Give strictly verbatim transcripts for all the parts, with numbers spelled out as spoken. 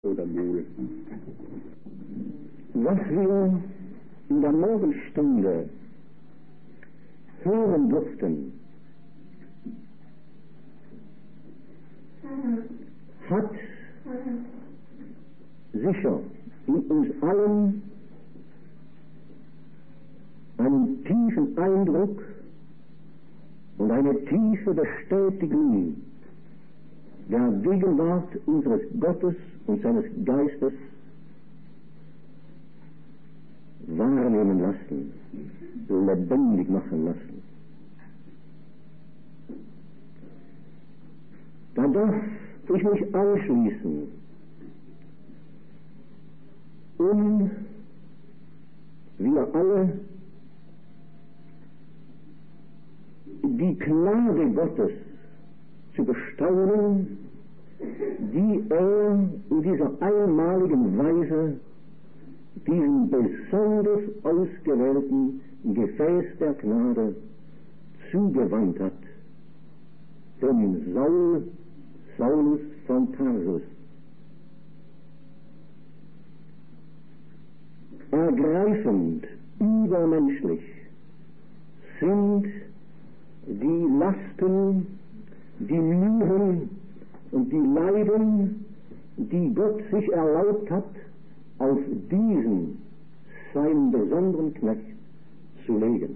oder Mühl. Was wir in der Morgenstunde hören durften, hat sicher in uns allen einen tiefen Eindruck und eine tiefe Bestätigung der Gegenwart unseres Gottes und seines Geistes wahrnehmen lassen, lebendig machen lassen. Da darf ich mich anschließen, um wir alle die Gnade Gottes zu bestaunen, die er in dieser einmaligen Weise diesem besonders ausgewählten Gefäß der Gnade zugewandt hat, dem Saul, Saulus von Tarsus. Ergreifend, übermenschlich sind die Lasten, die Mühen und die Leiden, die Gott sich erlaubt hat, auf diesen, seinen besonderen Knecht zu legen.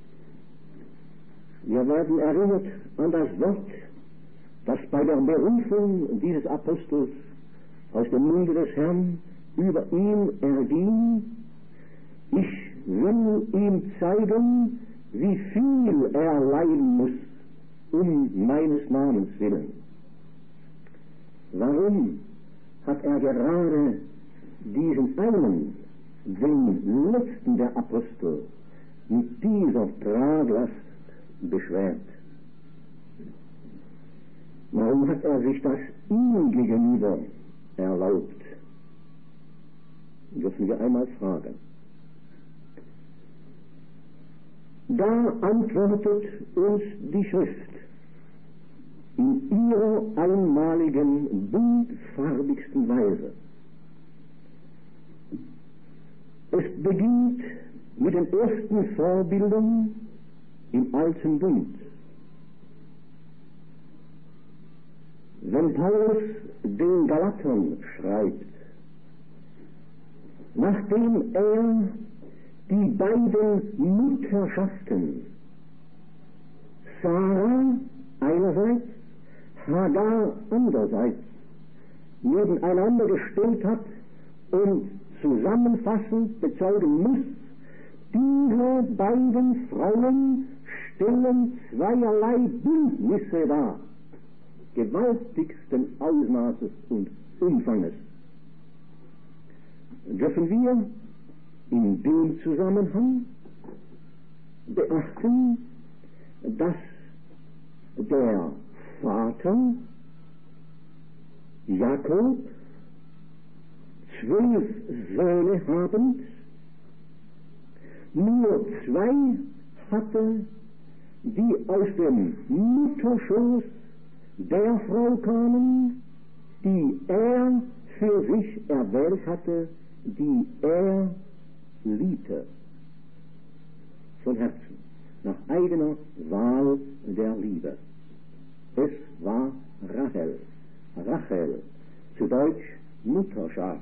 Wir werden erinnert an das Wort, das bei der Berufung dieses Apostels aus dem Munde des Herrn über ihn erging: Ich will ihm zeigen, wie viel er leiden muss, um meines Namens willen. Warum hat er gerade diesen einen, den letzten der Apostel, mit dieser Traglast beschwert? Warum hat er sich das ihm gegenüber erlaubt? Dürfen wir einmal fragen. Da antwortet uns die Schrift in ihrer einmaligen, buntfarbigsten Weise. Es beginnt mit den ersten Vorbildern im Alten Bund. Wenn Paulus den Galatern schreibt, nachdem er die beiden Mutterschaften, Sarah einerseits, Hagar andererseits, nebeneinander gestellt hat und zusammenfassend bezeugen muss, diese beiden Frauen stellen zweierlei Bündnisse dar, gewaltigsten Ausmaßes und Umfanges. Dürfen wir in dem Zusammenhang beachten, dass der Vater Jakob zwölf Söhne habend nur zwei hatte, die aus dem Mutterschoß der Frau kamen, die er für sich erwählt hatte, die er liebte, von Herzen, nach eigener Wahl der Liebe. Es war Rachel, Rachel, zu Deutsch Mutterschaf.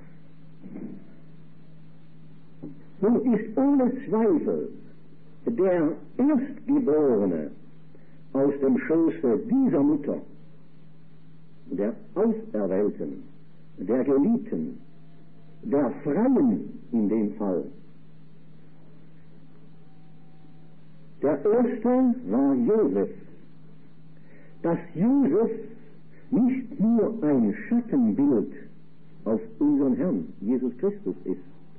Nun ist ohne Zweifel der Erstgeborene aus dem Schoße dieser Mutter, der Auserwählten, der Geliebten, der Freien in dem Fall. Der erste war Josef. Dass Josef nicht nur ein Schattenbild auf unseren Herrn Jesus Christus ist,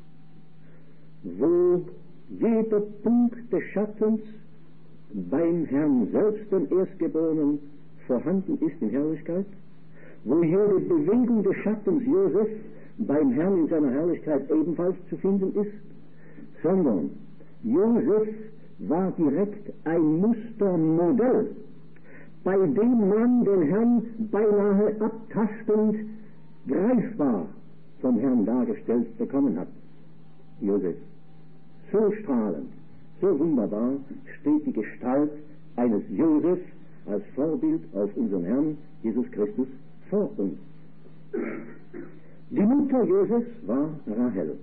wo jeder Punkt des Schattens beim Herrn selbst, dem Erstgeborenen, vorhanden ist in Herrlichkeit, wo jede Bewegung des Schattens Josef beim Herrn in seiner Herrlichkeit ebenfalls zu finden ist, sondern Josef war direkt ein Mustermodell, bei dem man den Herrn beinahe abtastend greifbar vom Herrn dargestellt bekommen hat. Josef. So strahlend, so wunderbar steht die Gestalt eines Josef als Vorbild auf unseren Herrn Jesus Christus vor uns. Die Mutter Josefs war Rahel.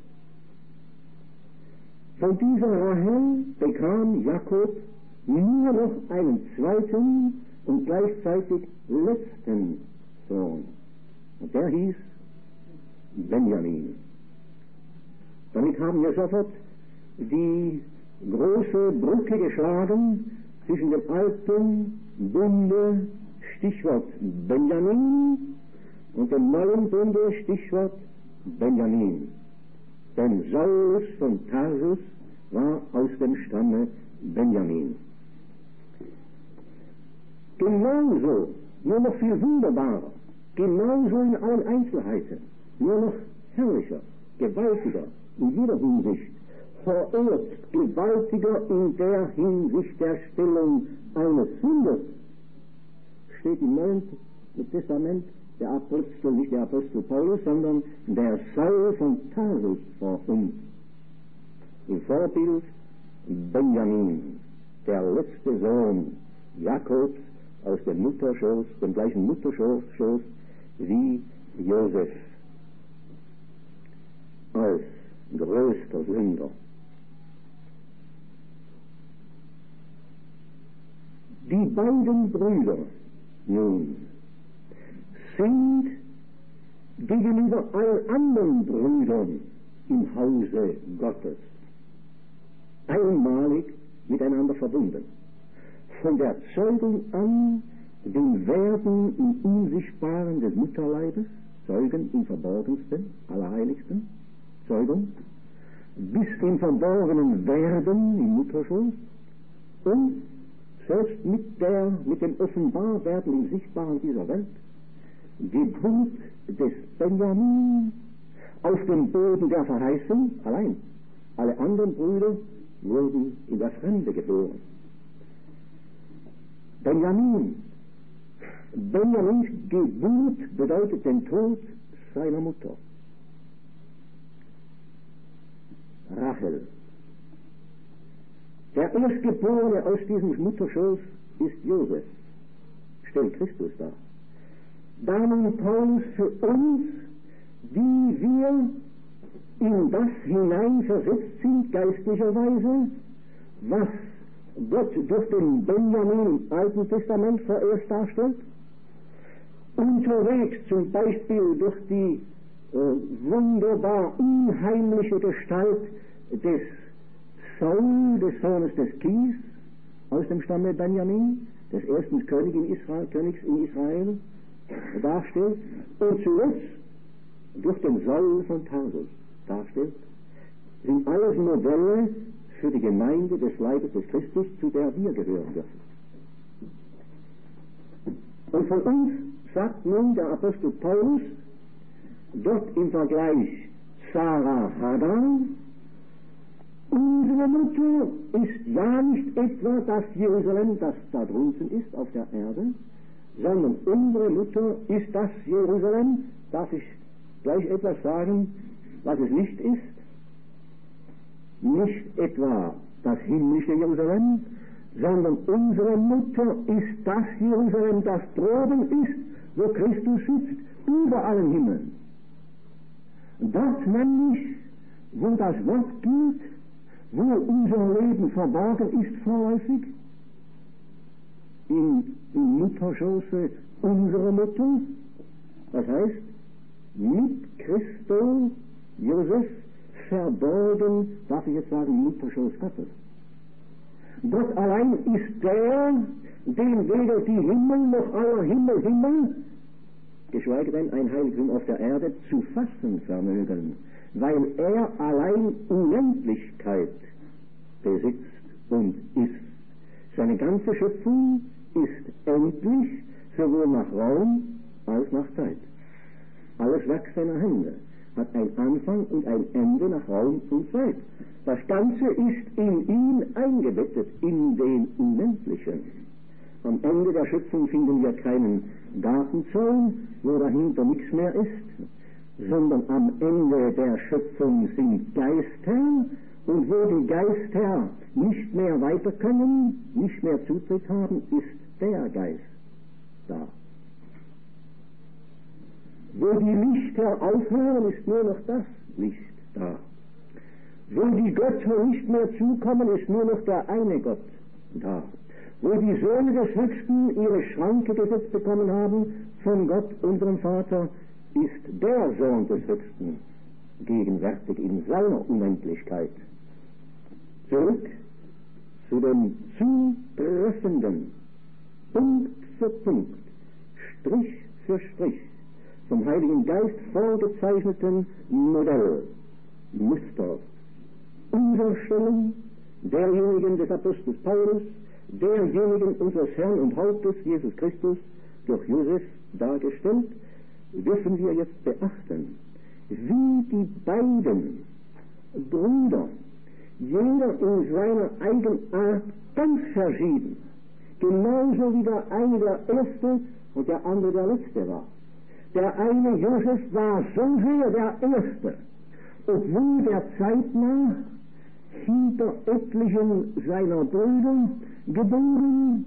Von dieser Rahel bekam Jakob nur noch einen zweiten und gleichzeitig letzten Sohn. Und der hieß Benjamin. Damit haben wir sofort die große Brücke geschlagen zwischen dem alten Bunde, Stichwort Benjamin, und dem neuen Bunde, Stichwort Benjamin. Denn Saulus von Tarsus war aus dem Stamme Benjamin. Genauso, nur noch viel wunderbarer, genauso in allen Einzelheiten, nur noch herrlicher, gewaltiger, in jeder Hinsicht, verehrt, gewaltiger in der Hinsicht der Stellung eines Sünders, steht im Neuen Testament der Apostel, nicht der Apostel Paulus, sondern der Saul von Tarsus vor uns. Im Vorbild Benjamin, der letzte Sohn Jakobs aus dem Mutterschoß, dem gleichen Mutterschoß wie Josef, als größter Sünder. Die beiden Brüder nun sind gegenüber allen anderen Brüdern im Hause Gottes einmalig miteinander verbunden. Von der Zeugung an, dem Werden im Unsichtbaren des Mutterleibes, Zeugen im Verborgensten, Allerheiligsten, Zeugung, bis zum verborgenen Werden im Mutterschoß und selbst mit, der, mit dem Offenbarwerden im Sichtbaren dieser Welt, Geburt des Benjamin auf dem Boden der Verheißung allein. Alle anderen Brüder wurden in der Fremde geboren. Benjamin, Benjamins Geburt bedeutet den Tod seiner Mutter. Rachel. Der Erstgeborene aus diesem Mutterschoß ist Josef, stellt Christus dar. Da nun Paulus für uns, die wir in das hineinversetzt sind, geistlicherweise, was Gott durch den Benjamin im Alten Testament vorerst darstellt, unterwegs zum Beispiel durch die äh, wunderbar unheimliche Gestalt des Saul, des Sohnes des Kis, aus dem Stamme Benjamin, des ersten König in Israel, Königs in Israel, darstellt, und zuletzt durch den Saul von Tarsus darstellt, sind alles Modelle für die Gemeinde des Leibes des Christus, zu der wir gehören dürfen. Und von uns sagt nun der Apostel Paulus, dort im Vergleich Sarah Hagar, unsere Mutter ist ja nicht etwa das Jerusalem, das da drunten ist auf der Erde, sondern unsere Mutter ist das Jerusalem, darf ich gleich etwas sagen, was es nicht ist, nicht etwa das himmlische Jerusalem, sondern unsere Mutter ist das Jerusalem, das droben ist, wo Christus sitzt, über allen Himmeln. Dort nämlich, wo das Wort gilt, wo unser Leben verborgen ist vorläufig, in, in Mutterschoße unserer Mutter, das heißt, mit Christo, Josef, verborgen, darf ich jetzt sagen, im Mutterschoß Gottes. Gott allein ist der, dem weder die Himmel noch aller Himmel, Himmel, geschweige denn ein Heiligtum auf der Erde, zu fassen vermögen, weil er allein Unendlichkeit besitzt und ist. Seine ganze Schöpfung ist endlich, sowohl nach Raum als nach Zeit. Alles Werk seiner Hände hat ein Anfang und ein Ende nach Raum und Zeit. Das Ganze ist in ihn eingebettet, in den Unendlichen. Am Ende der Schöpfung finden wir keinen Gartenzaun, wo dahinter nichts mehr ist, sondern am Ende der Schöpfung sind Geister, und wo die Geister nicht mehr weiter können, nicht mehr Zutritt haben, ist der Geist da. Wo die Lichter aufhören, ist nur noch das Licht da. Wo die Götter nicht mehr zukommen, ist nur noch der eine Gott da. Wo die Söhne des Höchsten ihre Schranke gesetzt bekommen haben von Gott, unserem Vater, ist der Sohn des Höchsten gegenwärtig in seiner Unendlichkeit. Zurück zu dem zutreffenden, Punkt für Punkt, Strich für Strich, vom Heiligen Geist vorgezeichneten Modell, Muster, unserer Stellung, derjenigen des Apostels Paulus, derjenigen unseres Herrn und Hauptes Jesus Christus, durch Josef dargestellt, dürfen wir jetzt beachten, wie die beiden Brüder, jeder in seiner Eigenart ganz verschieden, genauso wie der eine der Erste und der andere der Letzte war. Der eine, Josef, war so sehr der Erste, obwohl der Zeit nach hinter etlichen seiner Brüder geboren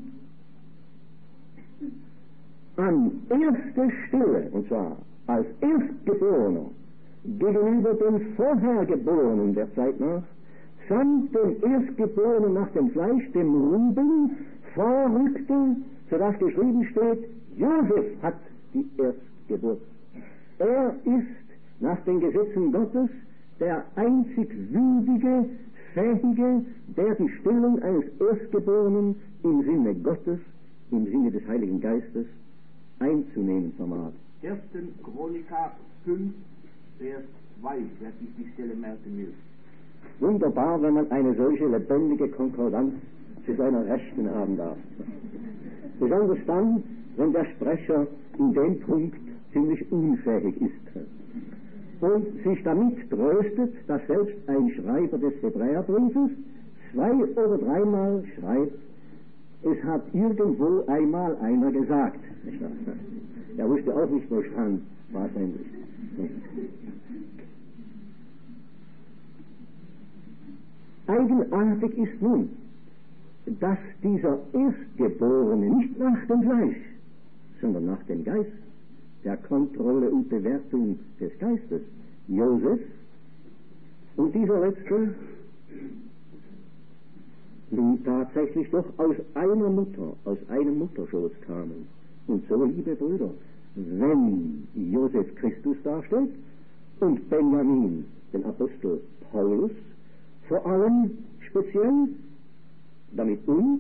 an erster Stelle, und zwar als Erstgeborener, gegenüber dem Vorhergeborenen der Zeit nach, samt dem Erstgeborenen nach dem Fleisch, dem Ruben, vorrückte, sodass geschrieben steht, Josef hat die Erstgeburt. Er ist nach den Gesetzen Gottes der einzig würdige, fähige, der die Stellung eines Erstgeborenen im Sinne Gottes, im Sinne des Heiligen Geistes einzunehmen vermag. erster Chroniker fünf, Vers zwei, wer sich die Stelle merken will. Wunderbar, wenn man eine solche lebendige Konkordanz zu seiner Rechten haben darf. Besonders dann, wenn der Sprecher in dem Punkt ziemlich unfähig ist und sich damit tröstet, dass selbst ein Schreiber des Hebräerbriefes zwei oder dreimal schreibt, es hat irgendwo einmal einer gesagt. Er wusste auch nicht, wo stand, wahrscheinlich. Eigenartig ist nun, dass dieser Erstgeborene nicht nach dem Fleisch, sondern nach dem Geist, der Kontrolle und Bewertung des Geistes, Josef, und dieser Letzte nun tatsächlich doch aus einer Mutter, aus einem Mutterschoß kamen. Und so, liebe Brüder, wenn Josef Christus darstellt und Benjamin den Apostel Paulus, vor allem speziell, damit uns,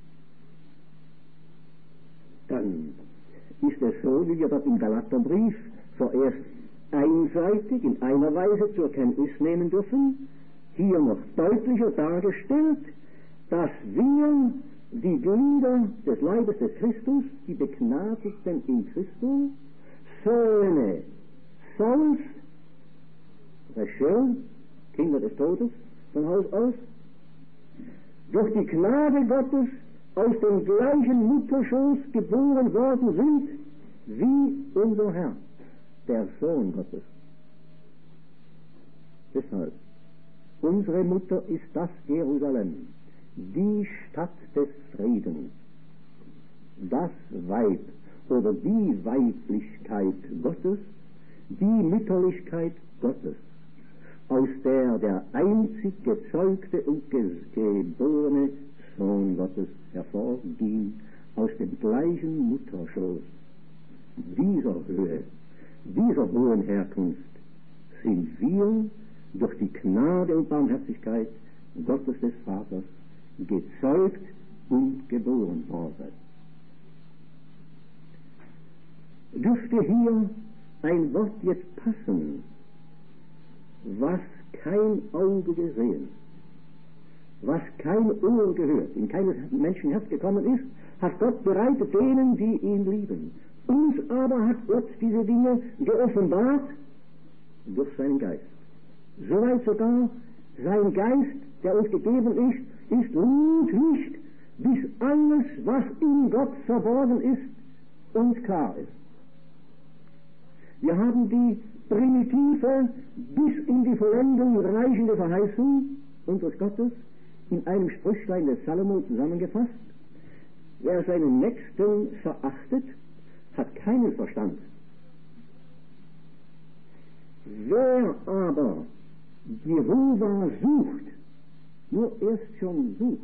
dann ist es so, wie wir dort im Galaterbrief vorerst einseitig in einer Weise zur Kenntnis nehmen dürfen, hier noch deutlicher dargestellt, dass wir die Glieder des Leibes des Christus, die Begnadigten in Christus, Söhne Sauls, Recher, Kinder des Todes von Haus aus, durch die Gnade Gottes aus dem gleichen Mutterschoß geboren worden sind, wie unser Herr, der Sohn Gottes. Deshalb, unsere Mutter ist das Jerusalem, die Stadt des Friedens, das Weib oder die Weiblichkeit Gottes, die Mütterlichkeit Gottes, aus der der einzig gezeugte und geborene Sohn Gottes hervorging, aus dem gleichen Mutterschoß. Dieser Höhe, dieser hohen Herkunft sind wir durch die Gnade und Barmherzigkeit Gottes des Vaters gezeugt und geboren worden. Dürfte hier ein Wort jetzt passen, was kein Auge gesehen, was kein Ohr gehört, in keines Menschenherz gekommen ist, hat Gott bereitet denen, die ihn lieben. Uns aber hat Gott diese Dinge geoffenbart durch seinen Geist. Soweit sogar sein Geist, der uns gegeben ist, ist ruht nicht, bis alles, was in Gott verborgen ist, uns klar ist. Wir haben die primitive, bis in die Vollendung reichende Verheißung unseres Gottes in einem Sprüchlein des Salomo zusammengefasst. Wer seinen Nächsten verachtet, hat keinen Verstand. Wer aber Jehova sucht, nur erst schon sucht,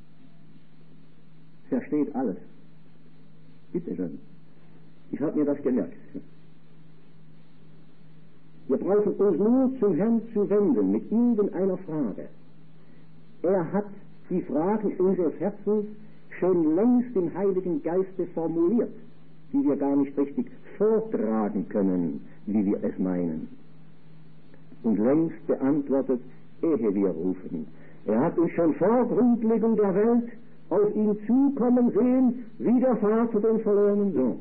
versteht alles. Bitte schön. Ich habe mir das gemerkt. Wir brauchen uns nur zum Herrn zu wenden mit irgendeiner Frage. Er hat die Fragen unseres Herzens schon längst im Heiligen Geiste formuliert, die wir gar nicht richtig vortragen können, wie wir es meinen. Und längst beantwortet, ehe wir rufen. Er hat uns schon vor Grundlegung der Welt auf ihn zukommen sehen, wie der Vater den verlorenen Sohn.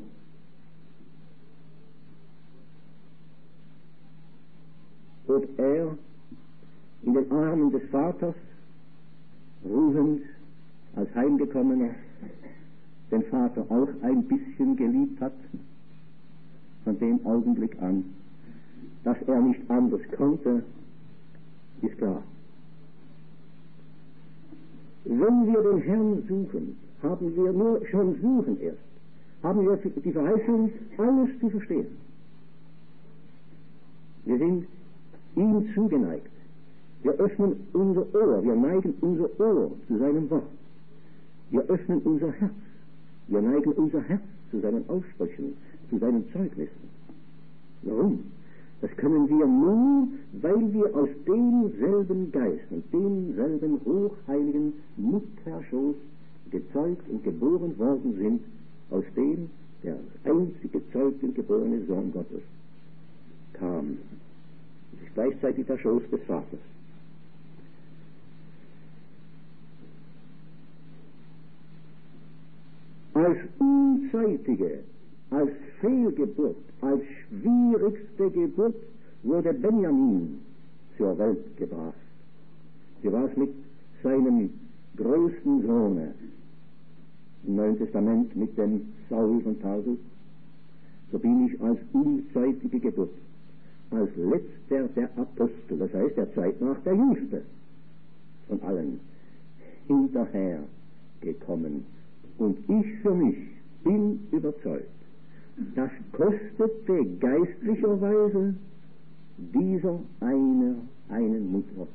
Ob er in den Armen des Vaters, ruhend als Heimgekommener, den Vater auch ein bisschen geliebt hat, von dem Augenblick an, dass er nicht anders konnte, ist klar. Wenn wir den Herrn suchen, haben wir nur schon suchen erst, haben wir die Verheißung, alles zu verstehen. Wir sind ihm zugeneigt. Wir öffnen unser Ohr, wir neigen unser Ohr zu seinem Wort. Wir öffnen unser Herz, wir neigen unser Herz zu seinen Aussprüchen, zu seinen Zeugnissen. Warum? Das können wir nur, weil wir aus demselben Geist und demselben hochheiligen Mutterschoß gezeugt und geboren worden sind, aus dem der einzige gezeugte und geborene Sohn Gottes kam. Das ist gleichzeitig der Schoß des Vaters. Als unzeitige, als Fehlgeburt, als schwierigste Geburt wurde Benjamin zur Welt gebracht. Wie war es mit seinem größten Sohne im Neuen Testament, mit dem Saul von Tarsus? So bin ich als unzeitige Geburt, als letzter der Apostel, das heißt der Zeit nach der jüngste von allen, hinterher gekommen. Und ich für mich bin überzeugt, das kostete geistlicherweise dieser eine, einen Mutter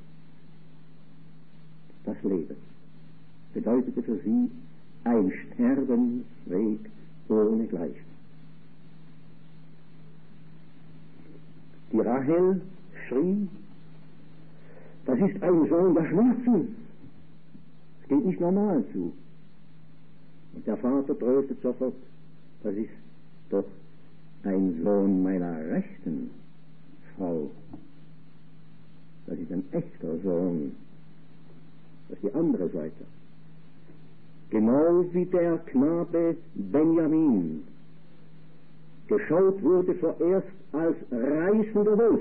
das Leben. Bedeutete für sie ein Sterbensweg ohne Gleichen. Die Rahel schrie, das ist ein Sohn der Schmerzen. Es geht nicht normal zu. Und der Vater tröstet sofort, das ist doch ein Sohn meiner rechten Frau. Das ist ein echter Sohn. Das ist die andere Seite. Genau wie der Knabe Benjamin geschaut wurde vorerst als reißender Wolf.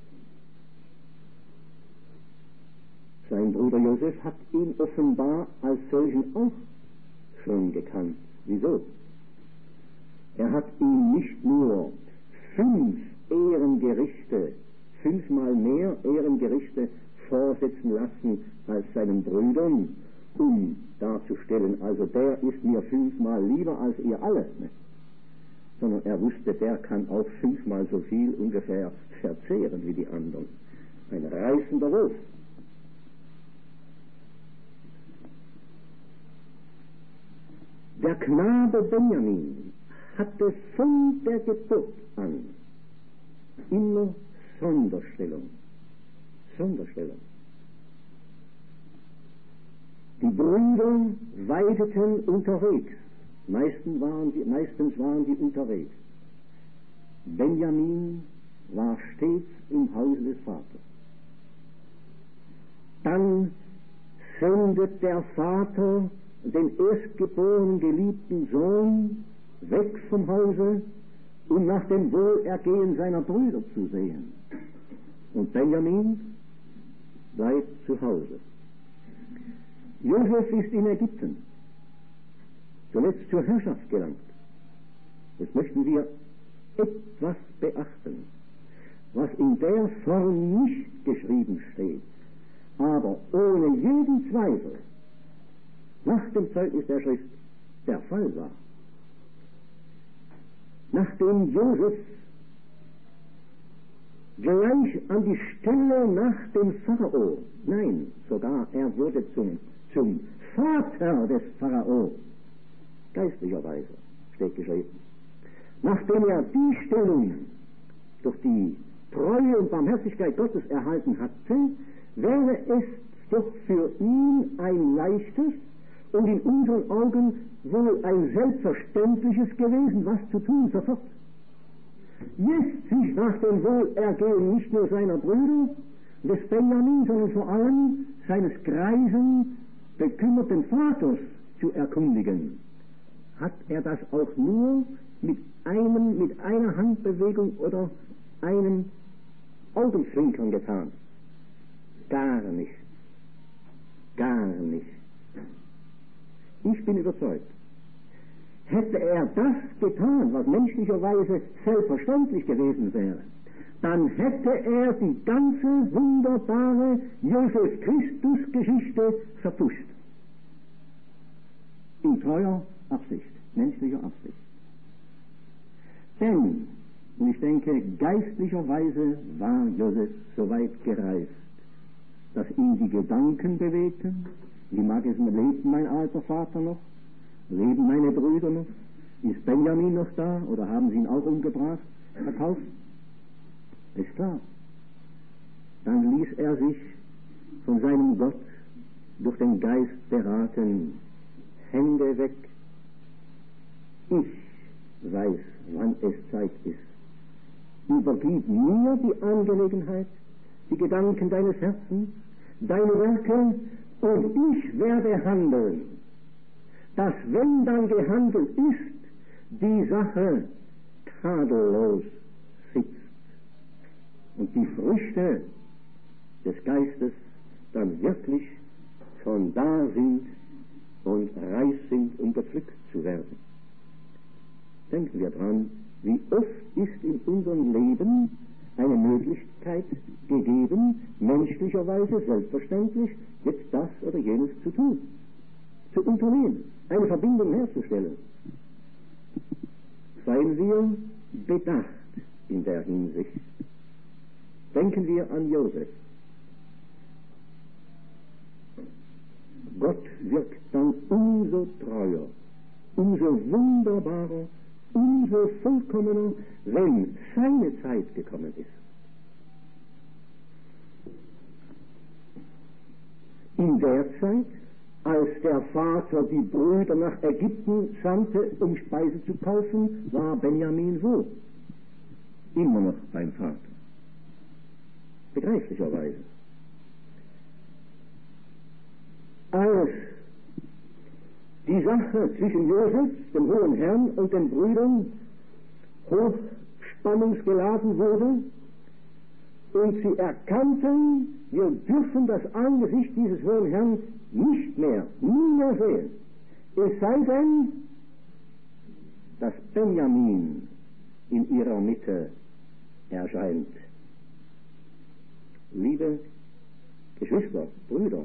Sein Bruder Josef hat ihn offenbar als solchen auch schon gekannt. Wieso? Er hat ihm nicht nur fünf Ehrengerichte, fünfmal mehr Ehrengerichte vorsetzen lassen als seinen Brüdern, um darzustellen, also der ist mir fünfmal lieber als ihr alle, ne? Sondern er wusste, der kann auch fünfmal so viel ungefähr verzehren wie die anderen. Ein reißender Wolf. Der Knabe Benjamin hatte von der Geburt an immer Sonderstellung. Sonderstellung. Die Brüder weideten unterwegs. Meistens waren die, meistens waren die unterwegs. Benjamin war stets im Hause des Vaters. Dann sendet der Vater den erstgeborenen geliebten Sohn weg vom Hause, um nach dem Wohlergehen seiner Brüder zu sehen. Und Benjamin bleibt zu Hause. Josef ist in Ägypten, zuletzt zur Herrschaft gelangt. Das möchten wir etwas beachten. was in der Form nicht geschrieben steht, aber ohne jeden Zweifel nach dem Zeugnis der Schrift der Fall war. Nachdem Josef gleich an die Stelle nach dem Pharao, nein, sogar er wurde zum, zum Vater des Pharao, geistlicherweise, steht geschrieben. Nachdem er die Stellung durch die Treue und Barmherzigkeit Gottes erhalten hatte, wäre es doch für ihn ein leichtes und in unseren Augen wohl ein selbstverständliches gewesen, was zu tun sofort. Jetzt sich nach dem Wohlergehen nicht nur seiner Brüder, des Benjamin, sondern vor allem seines greisen, bekümmerten Vaters zu erkundigen, hat er das auch nur mit einem, mit einer Handbewegung oder einem Augenzwinkern getan. Gar nicht. Gar nicht. Ich bin überzeugt, hätte er das getan, was menschlicherweise selbstverständlich gewesen wäre, dann hätte er die ganze wunderbare Josef-Christus-Geschichte verpfuscht. In treuer Absicht, menschlicher Absicht. Denn, und ich denke, geistlicherweise war Josef so weit gereift, dass ihn die Gedanken bewegten, wie mag es, lebt mein alter Vater noch? Leben meine Brüder noch? Ist Benjamin noch da? Oder haben sie ihn auch umgebracht, verkauft? Ist klar. Dann ließ er sich von seinem Gott durch den Geist beraten. Hände weg. Ich weiß, wann es Zeit ist. Übergib mir die Angelegenheit, die Gedanken deines Herzens, deine Werke, und ich werde handeln, dass, wenn dann gehandelt ist, die Sache tadellos sitzt und die Früchte des Geistes dann wirklich schon da sind und reif sind, um gepflückt zu werden. Denken wir dran, wie oft ist in unserem Leben eine Möglichkeit gegeben, menschlicherweise selbstverständlich jetzt das oder jenes zu tun, zu unternehmen, eine Verbindung herzustellen. Seien wir bedacht in der Hinsicht. Denken wir an Josef. Gott wirkt dann umso treuer, umso wunderbarer, umso vollkommener, wenn seine Zeit gekommen ist. In der Zeit, als der Vater die Brüder nach Ägypten sandte, um Speise zu kaufen, war Benjamin wo? Immer noch beim Vater. Begreiflicherweise. Als die Sache zwischen Josef, dem hohen Herrn, und den Brüdern hochspannungsgeladen wurde und sie erkannten, wir dürfen das Angesicht dieses hohen Herrn nicht mehr, nie mehr sehen, es sei denn, dass Benjamin in ihrer Mitte erscheint. Liebe Geschwister, Brüder,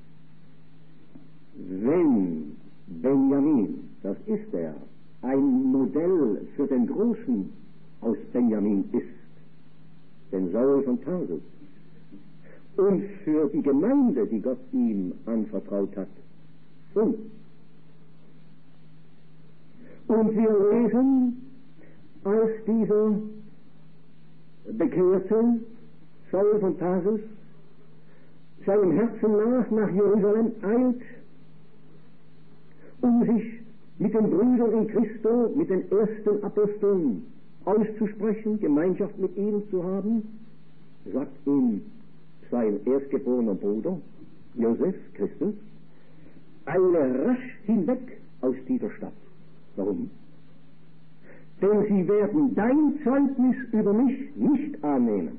wenn Benjamin, das ist er, ein Modell für den Großen aus Benjamin ist, den Saul von Tarsus, und für die Gemeinde, die Gott ihm anvertraut hat. Und, und wir lesen, als dieser Bekehrte Saul von Tarsus seinem Herzen nach nach Jerusalem eilt, um sich mit den Brüdern in Christo, mit den ersten Aposteln auszusprechen, Gemeinschaft mit ihnen zu haben, sagt ihm sein erstgeborener Bruder, Josef Christus, eile rasch hinweg aus dieser Stadt. Warum? Denn sie werden dein Zeugnis über mich nicht annehmen.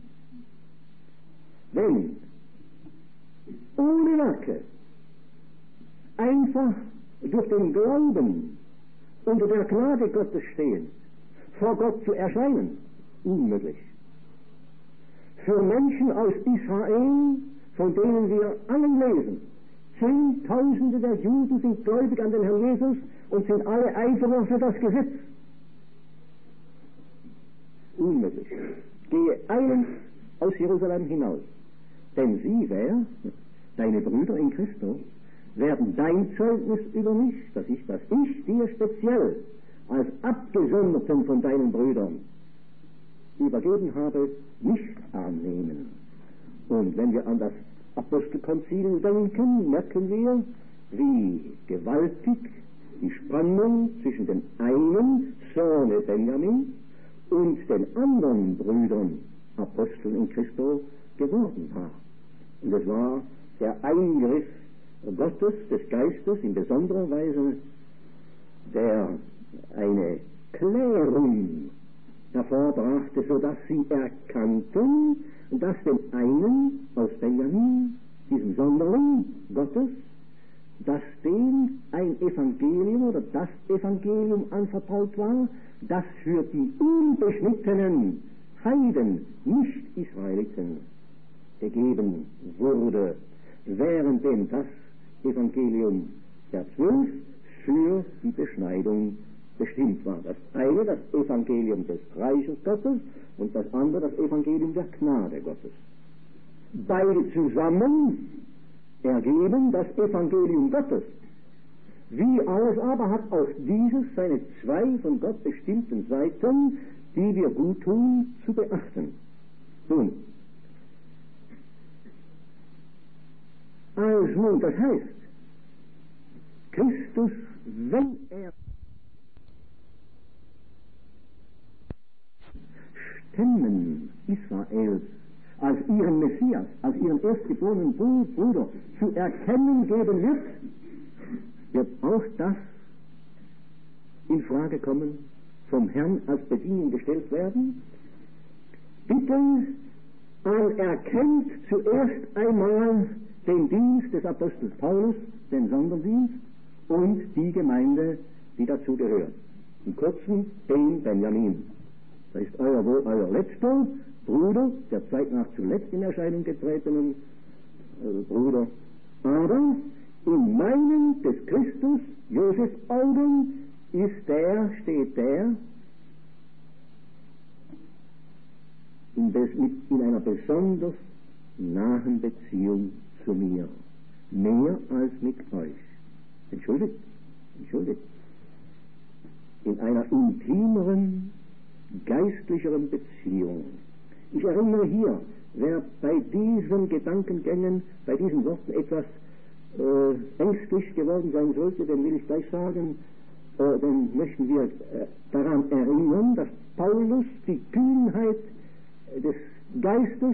Wenn ohne Werke, einfach durch den Glauben unter der Gnade Gottes stehen, vor Gott zu erscheinen, unmöglich. für Menschen aus Israel, von denen wir allen lesen. Zehntausende der Juden sind gläubig an den Herrn Jesus und sind alle Eiferer für das Gesetz. Unmöglich. Gehe eilends aus Jerusalem hinaus, denn sie, wer? Deine Brüder in Christus, werden dein Zeugnis über mich, dass ich, dass ich dir speziell als Abgesonderten von deinen Brüdern übergeben habe, nicht annehmen. Und wenn wir an das Apostelkonzil denken, merken wir, wie gewaltig die Spannung zwischen dem einen Sohne Benjamin und den anderen Brüdern Aposteln in Christo geworden war. Und es war der Eingriff Gottes, des Geistes in besonderer Weise, der eine Klärung hervorbrachte, sodass sie erkannten, dass dem einen aus Benjamin, diesem Sonderling Gottes, dass dem ein Evangelium oder das Evangelium anvertraut war, das für die unbeschnittenen Heiden, Nicht-Israeliten, gegeben wurde, währenddem das Evangelium der Zwölf für die Beschneidung bestimmt war. Das eine das Evangelium des Reiches Gottes und das andere das Evangelium der Gnade Gottes. Beide zusammen ergeben das Evangelium Gottes. Wie alles aber hat auch dieses seine zwei von Gott bestimmten Seiten, die wir gut tun, zu beachten. Nun, also, das heißt, Christus, wenn er Stämmen Israels als ihren Messias, als ihren erstgeborenen Bruder zu erkennen geben wird, wird auch das in Frage kommen, vom Herrn als Bedingung gestellt werden. Bitte, man erkennt zuerst einmal den Dienst des Apostels Paulus, den Sonderdienst, und die Gemeinde, die dazu gehört. Im Kurzen den Benjamin. Das ist euer, euer letzter Bruder, der zeitnach zuletzt in Erscheinung getretenen äh, Bruder. Aber in meinen des Christus, Josef Augen, ist der, steht der, in, des, mit, in einer besonders nahen Beziehung zu mir. Mehr als mit euch. Entschuldigt, entschuldigt. In einer intimeren, geistlicheren Beziehung. Ich erinnere hier, wer bei diesen Gedankengängen, bei diesen Worten etwas äh, ängstlich geworden sein sollte, dem will ich gleich sagen, äh, dann möchten wir äh, daran erinnern, dass Paulus die Kühnheit des Geistes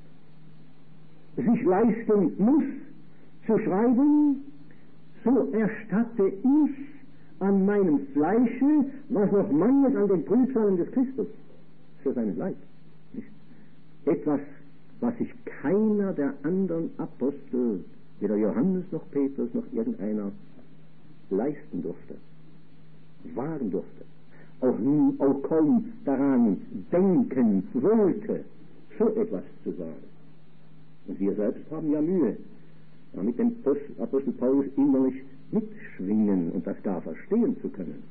sich leisten muss, zu schreiben, so erstatte ich an meinem Fleische, was noch mangelt an den Trübsalen des Christus, für seinen Leib. Etwas, was sich keiner der anderen Apostel, weder Johannes noch Petrus noch irgendeiner, leisten durfte, wagen durfte, auch, nun, auch kaum daran denken wollte, so etwas zu sagen. Und wir selbst haben ja Mühe, damit dem Apostel Paulus innerlich mitschwingen und das gar verstehen zu können.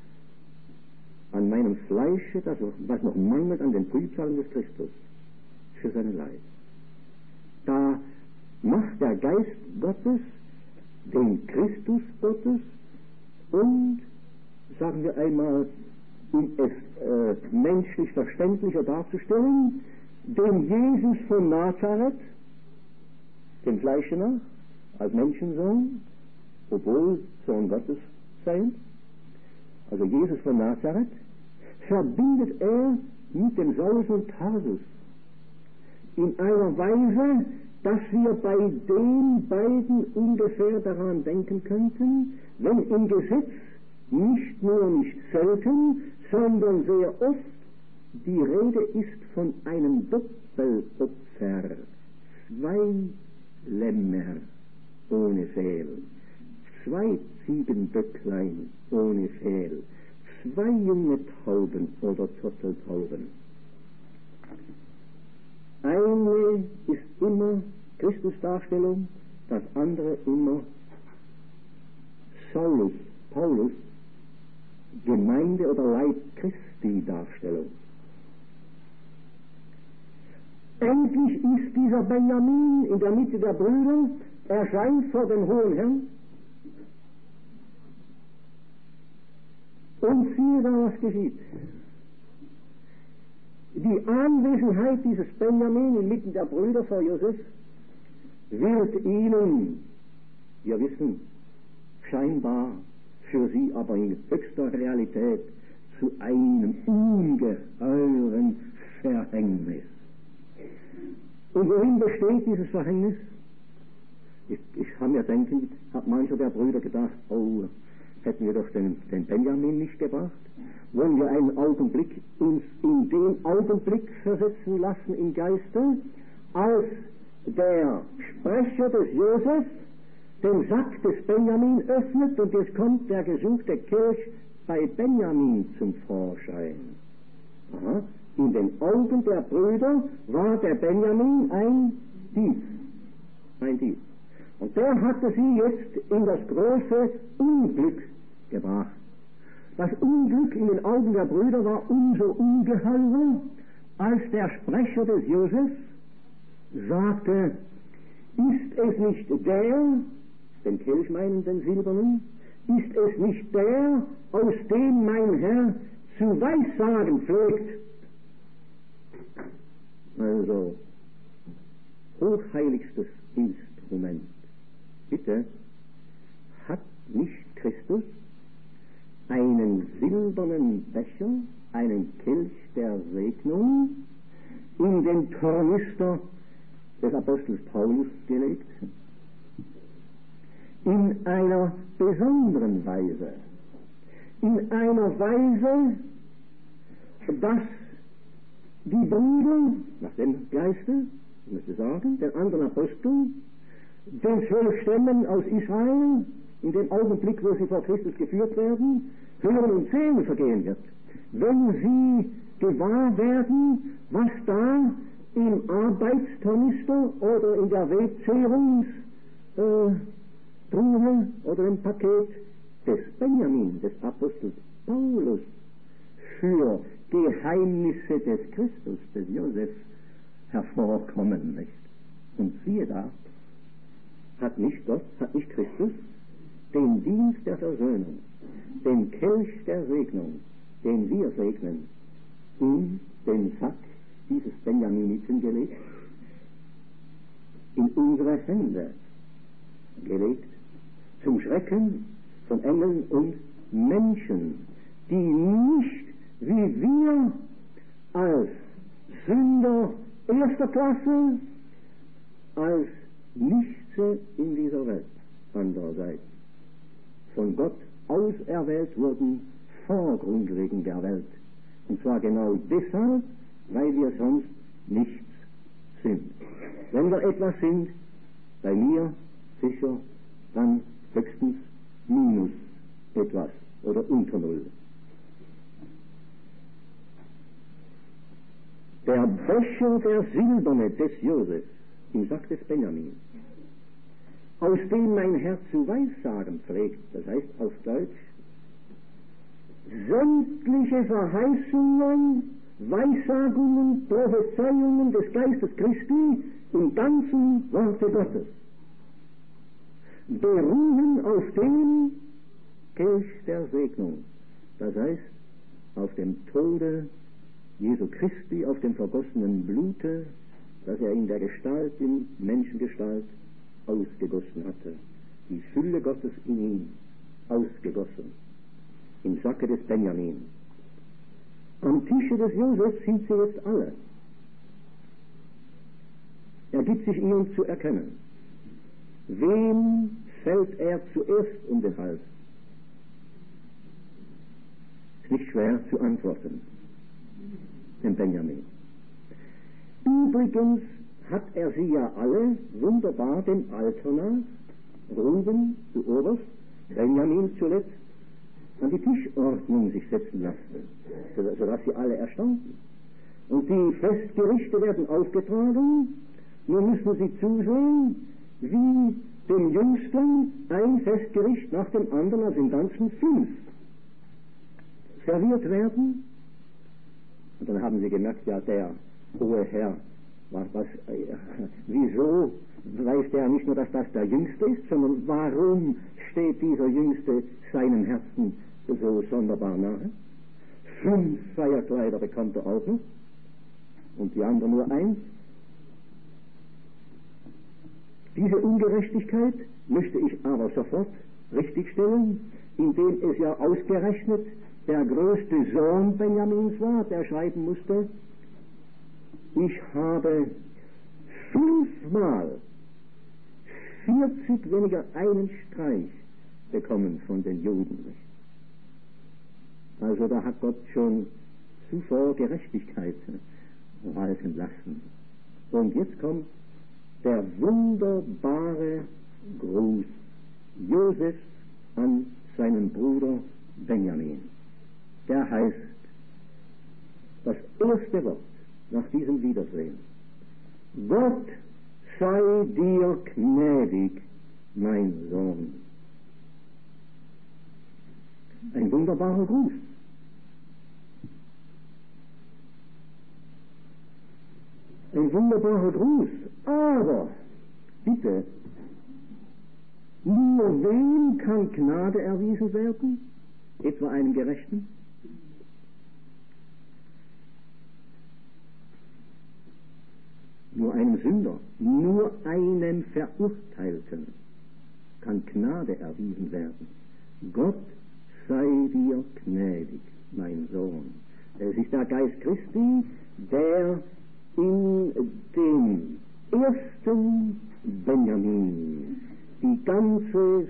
An meinem Fleische, das, was noch mangelt an den Trübsalen des Christus, für seinen Leib. Da macht der Geist Gottes den Christus Gottes und, sagen wir einmal, um es äh, menschlich verständlicher darzustellen, den Jesus von Nazareth, dem Fleische nach, als Menschensohn, obwohl Sohn Gottes sein, also Jesus von Nazareth, verbindet er mit dem Saulus und Tarsus in einer Weise, dass wir bei den beiden ungefähr daran denken könnten, wenn im Gesetz nicht nur nicht selten, sondern sehr oft die Rede ist von einem Doppelopfer, zwei Lämmer ohne Fehl, zwei Ziegenböcklein ohne Fehl, zwei junge Tauben oder Zotteltauben. eine ist immer Christusdarstellung, das andere immer Saulus, Paulus, Gemeinde oder Leib Christi Darstellung. Endlich ist dieser Benjamin in der Mitte der Brüder, erscheint vor dem hohen Herrn. Und siehe da, was geschieht. Die Anwesenheit dieses Benjamin inmitten der Brüder vor Josef wird ihnen, wir wissen, scheinbar für sie aber in höchster Realität zu einem ungeheuren Verhängnis. Und worin besteht dieses Verhängnis? Ich, ich kann mir denken, hat mancher der Brüder gedacht, oh, hätten wir doch den, den Benjamin nicht gebracht? Wollen wir einen Augenblick uns in den Augenblick versetzen lassen im Geiste, als der Sprecher des Josef den Sack des Benjamin öffnet und es kommt der gesuchte Kelch bei Benjamin zum Vorschein. Aha. In den Augen der Brüder war der Benjamin ein Dieb. Ein Dieb. Und der hatte sie jetzt in das große Unglück gebracht. Das Unglück in den Augen der Brüder war umso ungeheurer, als der Sprecher des Josef sagte, ist es nicht der, den Kelch meinen, den silbernen, ist es nicht der, aus dem mein Herr zu weissagen pflegt? Also, hochheiligstes Instrument. Bitte, hat nicht Christus einen silbernen Becher, einen Kelch der Segnung in den Tornister des Apostels Paulus gelegt? In einer besonderen Weise. In einer Weise, dass die Brüder, nach dem Geiste, ich möchte sagen, den anderen Aposteln, den zwölf Stämmen aus Israel, in dem Augenblick, wo sie vor Christus geführt werden, hören und sehen vergehen wird. Wenn sie gewahr werden, was da im Arbeitstornister oder in der Webzehrungstruhe äh, oder im Paket des Benjamin, des Apostels Paulus, für Geheimnisse des Christus, des Josef, hervorkommen, nicht? Und siehe da, hat nicht Gott, hat nicht Christus den Dienst der Versöhnung, den Kelch der Segnung, den wir segnen, in den Sack dieses Benjaminiten gelegt, in unsere Hände gelegt, zum Schrecken von Engeln und Menschen, die nicht wie wir als Sünder erster Klasse, als Nichtse in dieser Welt andererseits von Gott auserwählt wurden vor Grundlegung der Welt. Und zwar genau deshalb, weil wir sonst nichts sind. Wenn wir etwas sind, bei mir sicher, dann höchstens minus etwas oder unter Null. Der Becher der Silberne des Josef im Sack des Benjamin, aus dem mein Herr zu weissagen pflegt, das heißt auf Deutsch, sämtliche Verheißungen, Weissagungen, Prophezeiungen des Geistes Christi im ganzen Worte Gottes beruhen auf dem Kelch der Segnung, das heißt auf dem Tode Jesu Christi, auf dem vergossenen Blute, das er in der Gestalt, in Menschengestalt ausgegossen hatte. Die Fülle Gottes in ihm ausgegossen. Im Sacke des Benjamin. Am Tische des Josef sind sie jetzt alle. Er gibt sich ihnen zu erkennen. Wem fällt er zuerst um den Hals? Ist nicht schwer zu antworten. Dem Benjamin. Übrigens hat er sie ja alle wunderbar dem Alter nach, Ruben zu oberst, Benjamin zuletzt, an die Tischordnung sich setzen lassen, sodass sie alle erstaunten. Und die Festgerichte werden aufgetragen. Nun müssen sie zusehen, wie dem Jüngsten ein Festgericht nach dem anderen, also im Ganzen fünf, serviert werden. Und dann haben sie gemerkt, ja, der hohe Herr, was, was, äh, wieso weiß der nicht nur, dass das der Jüngste ist, sondern warum steht dieser Jüngste seinem Herzen so sonderbar nahe? Fünf Feierkleider bekommt er auch noch und die anderen nur eins. Diese Ungerechtigkeit möchte ich aber sofort richtigstellen, indem es ja ausgerechnet der größte Sohn Benjamins war, der schreiben musste, ich habe fünfmal vierzig weniger einen Streich bekommen von den Juden. Also da hat Gott schon zuvor Gerechtigkeit walten lassen. Und jetzt kommt der wunderbare Gruß Josefs an seinen Bruder Benjamin. Der heißt, das erste Wort nach diesem Wiedersehen: Gott sei dir gnädig, mein Sohn. Ein wunderbarer Gruß. Ein wunderbarer Gruß. Aber, bitte, nur wem kann Gnade erwiesen werden? Etwa einem Gerechten? Nur einem Sünder, nur einem Verurteilten kann Gnade erwiesen werden. Gott sei dir gnädig, mein Sohn. Es ist der Geist Christi, der in dem ersten Benjamin die ganze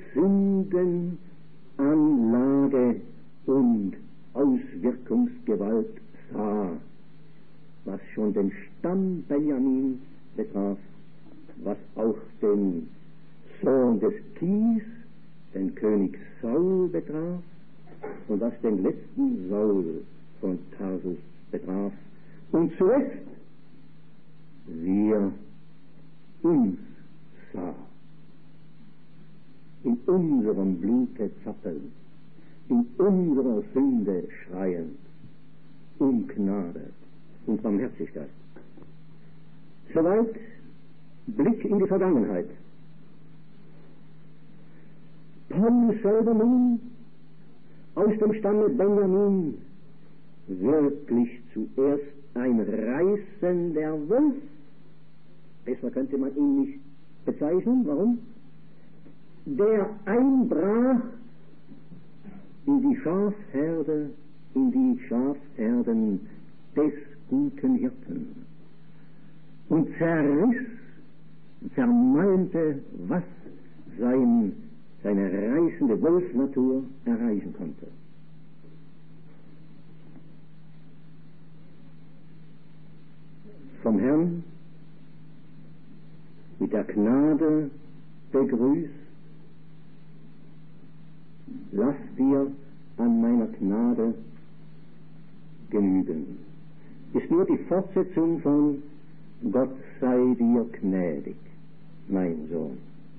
Sündenanlage und Auswirkungsgewalt sah, was schon den Stamm Benjamin betraf, was auch den Sohn des Kis, den König Saul betraf, und was den letzten Saul von Tarsus betraf. Und zuletzt, wir uns sah, in unserem Blute zappeln, in unserer Sünde schreien, um Gnade und Barmherzigkeit. Soweit Blick in die Vergangenheit. Paulus selber nun aus dem Stamme Benjamin wirklich zuerst ein reißender Wolf. Besser könnte man ihn nicht bezeichnen. Warum? Der einbrach in die Schafherde, in die Schafherden des guten Hirten und zerriss, zermalmte, was sein, seine reißende Wolfsnatur erreichen konnte. Vom Herrn mit der Gnade begrüßt, lass dir an meiner Gnade genügen. Ist nur die Fortsetzung von Gott sei dir gnädig, mein Sohn.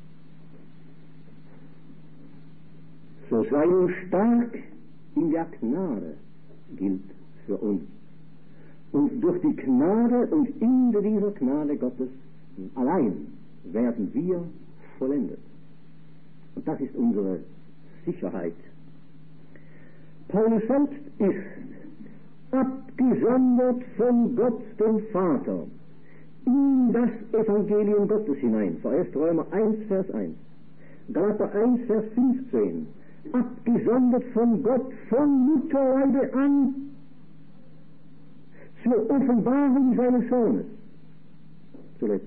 So sei nun stark in der Gnade, gilt für uns. Und durch die Gnade und in dieser Gnade Gottes allein werden wir vollendet. Und das ist unsere Sicherheit. Paulus selbst ist abgesondert von Gott dem Vater in das Evangelium Gottes hinein. Vorerst Römer eins, Vers eins. Galater eins, Vers fünfzehn. Abgesondert von Gott von Mutterleibe an zur Offenbarung seines Sohnes. Zuletzt.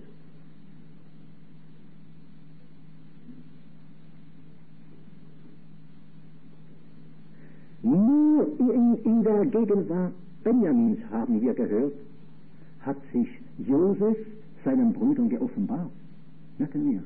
Nur in, in der Gegenwart Benjamins, haben wir gehört, hat sich Josef seinen Brüdern geoffenbart. Merken wir.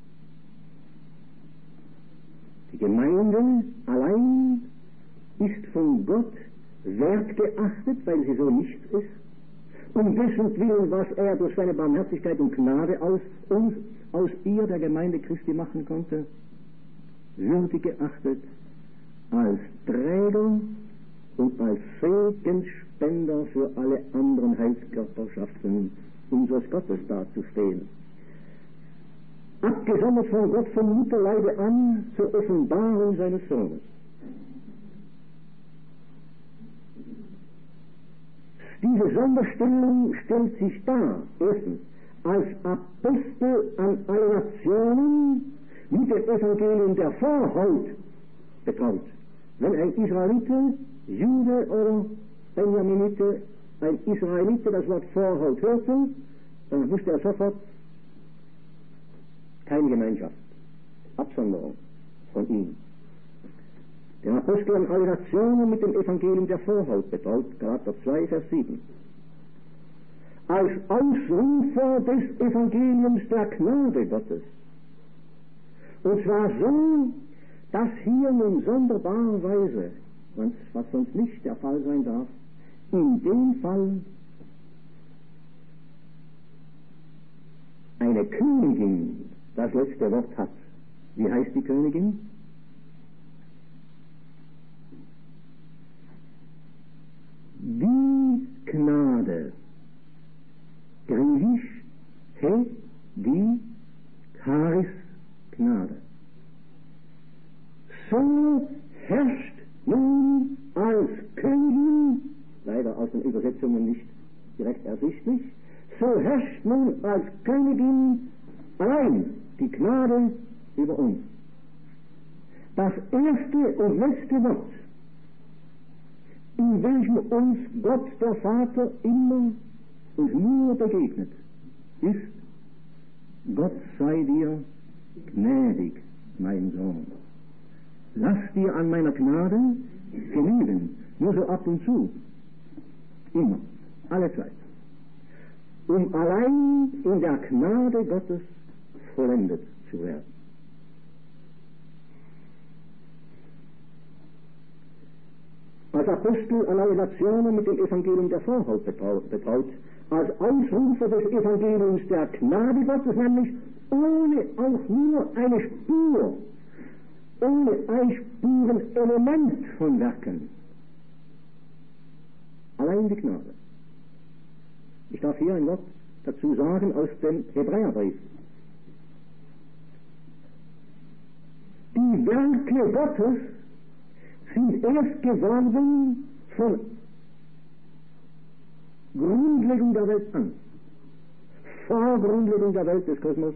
Die Gemeinde allein ist von Gott wertgeachtet, weil sie so nichts ist. um dessen Willen, was er durch seine Barmherzigkeit und Gnade aus uns, aus ihr, der Gemeinde Christi, machen konnte, würdig geachtet, als Träger und als Segensspender für alle anderen Heilskörperschaften unseres Gottes dazustehen. Abgesondert von Gott vom Mutterleibe an zur Offenbarung seines Sohnes. Diese Sonderstellung stellt sich dar, erstens, als Apostel an alle Nationen mit dem Evangelium der Vorhaut betraut. Wenn ein Israelite, Jude oder Benjaminite, ein Israelite das Wort Vorhaut hörte, dann wusste er sofort, keine Gemeinschaft, Absonderung von ihm. Der Apostel an alle Nationen mit dem Evangelium der Vorhaut betraut, Galater zwei, Vers sieben. Als Ausrufer des Evangeliums der Gnade Gottes. Und zwar so, dass hier nun sonderbarerweise, was sonst nicht der Fall sein darf, in dem Fall eine Königin das letzte Wort hat. Wie heißt die Königin? Die Gnade. Griechisch he, die, charis, Gnade. So herrscht nun als Königin, leider aus den Übersetzungen nicht direkt ersichtlich, so herrscht nun als Königin allein die Gnade über uns. Das erste und letzte Wort, in welchem uns Gott der Vater immer und nur begegnet, ist: Gott sei dir gnädig, mein Sohn. Lass dir an meiner Gnade genügen, nur so ab und zu, immer, alle Zeit, um allein in der Gnade Gottes vollendet zu werden. Als Apostel an alle Nationen mit dem Evangelium der Vorhaut betraut, betraut, als Ausrufer des Evangeliums der Gnade Gottes, nämlich ohne auch nur eine Spur, ohne ein Spurenelement von Werken. Allein die Gnade. Ich darf hier ein Wort dazu sagen aus dem Hebräerbrief. Die Werke Gottes sind erst geworden von Grundlegung der Welt an. Vor Grundlegung der Welt des Kosmos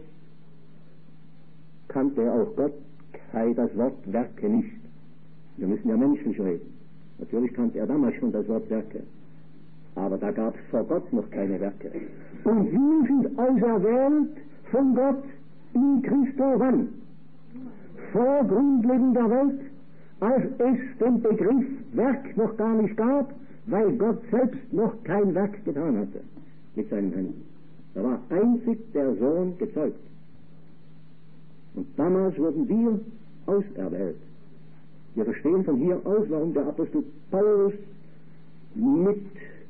kannte auch Gott das Wort Werke nicht. Wir müssen ja menschlich reden. Natürlich kannte er damals schon das Wort Werke. Aber da gab es vor Gott noch keine Werke. Und wir sind auserwählt von Gott in Christo wann? Vor Grundlegung der Welt, als es den Begriff Werk noch gar nicht gab, weil Gott selbst noch kein Werk getan hatte mit seinen Händen. Da war einzig der Sohn gezeugt. Und damals wurden wir auserwählt. Wir verstehen von hier aus, warum der Apostel Paulus mit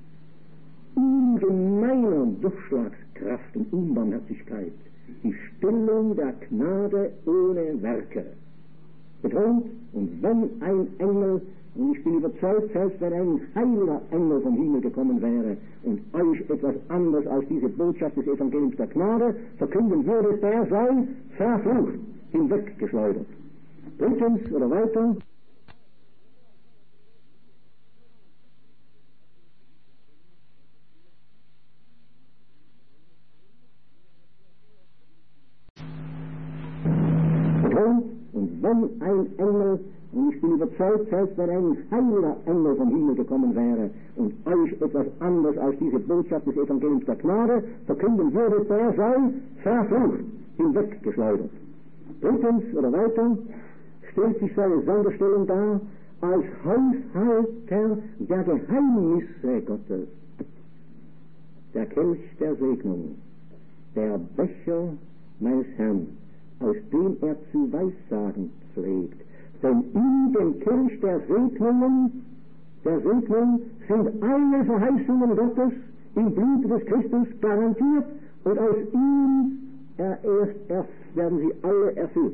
ungemeiner Durchschlagskraft und Unbarmherzigkeit die Stellung der Gnade ohne Werke betont. Und wenn ein Engel, und ich bin überzeugt, selbst wenn ein heiliger Engel vom Himmel gekommen wäre und euch etwas anderes als diese Botschaft des Evangeliums der Gnade verkünden würde, der sei verflucht, hinweggeschleudert. Drittens oder weiter. Und wenn ein Engel, und ich bin überzeugt, selbst wenn ein heiliger Engel vom Himmel gekommen wäre und euch etwas anderes als diese Botschaft des Evangeliums der Gnade verkünden würde, der sei verflucht, hinweggeschleudert. Drittens oder weiter stellt sich seine Sonderstellung dar als Haushalter der Geheimnisse Gottes, der Kelch der Segnung, der Becher meines Herrn, aus dem er zu weissagen pflegt. Denn in dem Kelch der Segnungen, der Segnung sind alle Verheißungen Gottes im Blut des Christus garantiert und aus ihm er erst, erst werden sie alle erfüllt.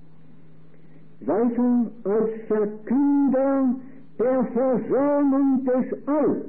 Weiter als Verkünder der Versöhnung des All.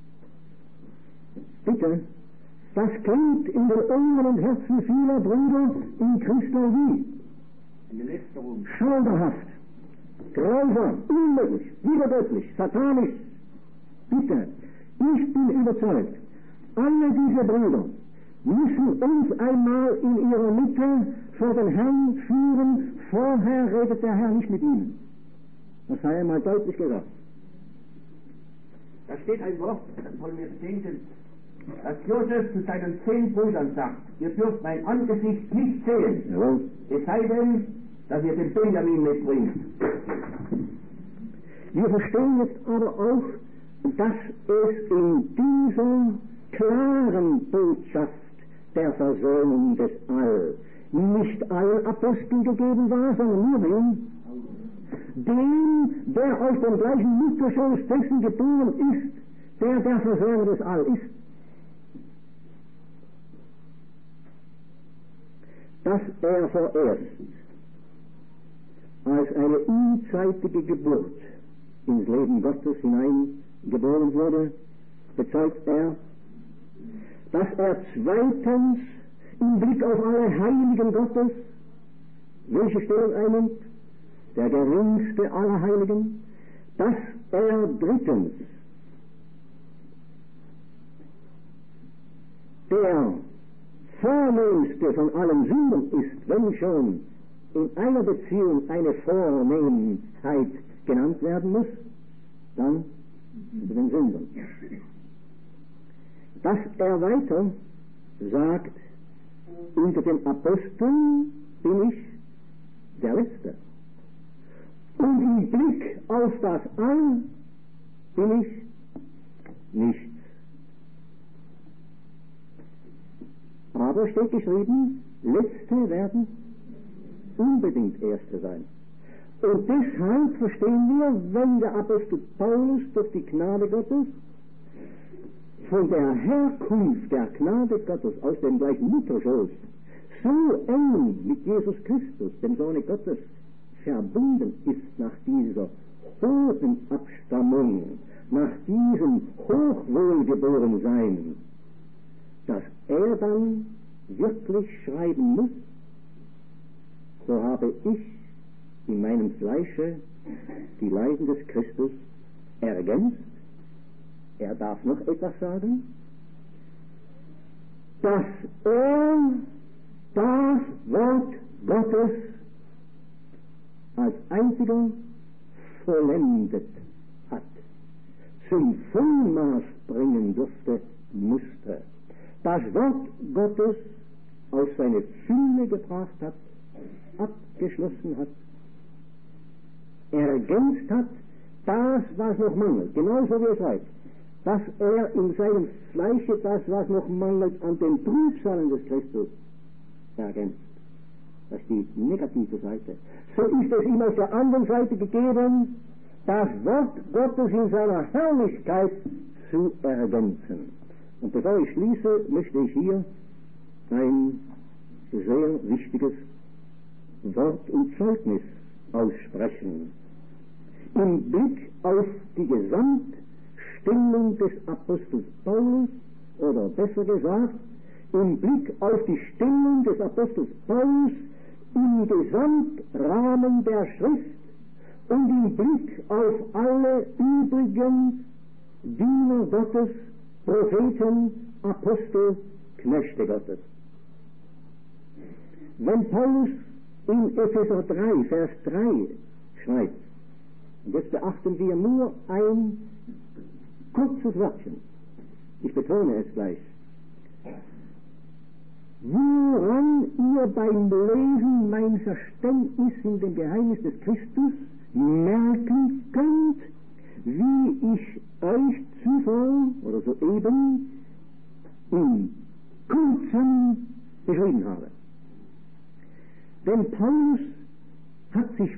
Bitte, das klingt in den Ohren und Herzen vieler Brüder in Christologie schauderhaft, grausam, unmöglich, widerwärtig, satanisch. Bitte, ich bin überzeugt, alle diese Brüder müssen uns einmal in ihrer Mitte vor den Herrn führen. Vorher redet der Herr nicht mit ihnen. Das sei einmal deutlich gesagt. Da steht ein Wort, das wollen wir bedenken, dass Josef zu seinen zehn Brüdern sagt, ihr dürft mein Angesicht nicht sehen, Jawohl. es sei denn, dass ihr den Benjamin mitbringt. Wir verstehen jetzt aber auch, dass es in dieser klaren Botschaft der Versöhnung des All nicht allen Aposteln gegeben war, sondern nur dem, dem, der aus dem gleichen Mutterschoß dessen geboren ist, der der Versöhner des All ist. Dass er vorerst als eine unzeitige Geburt ins Leben Gottes hineingeboren wurde, bezeugt er, dass er zweitens im Blick auf alle Heiligen Gottes, welche Stellung einnimmt, der geringste aller Heiligen, dass er drittens der vornehmste von allen Sündern ist, wenn schon in einer Beziehung eine Vornehmheit genannt werden muss, dann zu den Sündern. Dass er weiter sagt, unter den Aposteln bin ich der Letzte. Und im Blick auf das All bin ich nichts. Aber steht geschrieben, Letzte werden unbedingt Erste sein. Und deshalb verstehen wir, wenn der Apostel Paulus durch die Gnade Gottes von der Herkunft der Gnade Gottes aus dem gleichen Mutterschoß so eng mit Jesus Christus, dem Sohne Gottes, verbunden ist nach dieser hohen Abstammung, nach diesem Hochwohlgeborensein, dass er dann wirklich schreiben muss, so habe ich in meinem Fleische die Leiden des Christus ergänzt. Er darf noch etwas sagen, dass er das Wort Gottes als einziger vollendet hat, zum Vollmaß bringen durfte, musste, das Wort Gottes aus seiner Fülle gebracht hat, abgeschlossen hat, ergänzt hat, das, was noch mangelt, genauso wie es heißt, dass er in seinem Fleische das, was noch mangelt, an den Trübsalen des Christus ergänzt. Das ist die negative Seite. So ist es ihm auf der anderen Seite gegeben, das Wort Gottes in seiner Herrlichkeit zu ergänzen. Und bevor ich schließe, möchte ich hier ein sehr wichtiges Wort und Zeugnis aussprechen. Im Blick auf die Gesamtstellung des Apostels Paulus, oder besser gesagt, im Blick auf die Stellung des Apostels Paulus im Gesamtrahmen der Schrift und im Blick auf alle übrigen Diener Gottes, Propheten, Apostel, Knechte Gottes. Wenn Paulus in Epheser drei, Vers drei schreibt, und jetzt beachten wir nur ein kurzes Wörtchen, ich betone es gleich, woran ihr beim Lesen mein Verständnis in dem Geheimnis des Christus merken könnt, wie ich euch zuvor oder soeben in kurzem beschrieben habe. Denn Paulus hat sich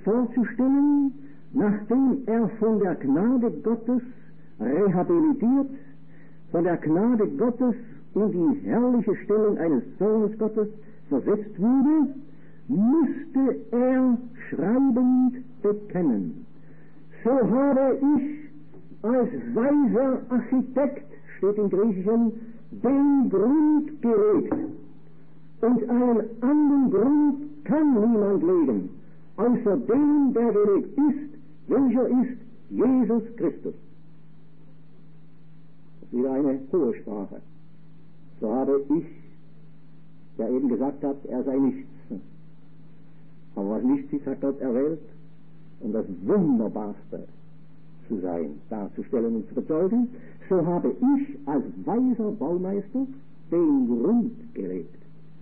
vorzustellen, nachdem er von der Gnade Gottes rehabilitiert, von der Gnade Gottes in die herrliche Stellung eines Sohnes Gottes versetzt wurde, musste er schreibend bekennen: So habe ich als weiser Architekt, steht im Griechischen, den Grund gelegt. Und einen anderen Grund kann niemand legen, außer dem, der gelegt ist, welcher ist Jesus Christus. Das ist wieder eine hohe Sprache. So habe ich, der eben gesagt hat, er sei nichts. Aber was nichts ist, hat Gott erwählt, um das Wunderbarste zu sein, darzustellen und zu bezeugen. So habe ich als weiser Baumeister den Grund gelegt.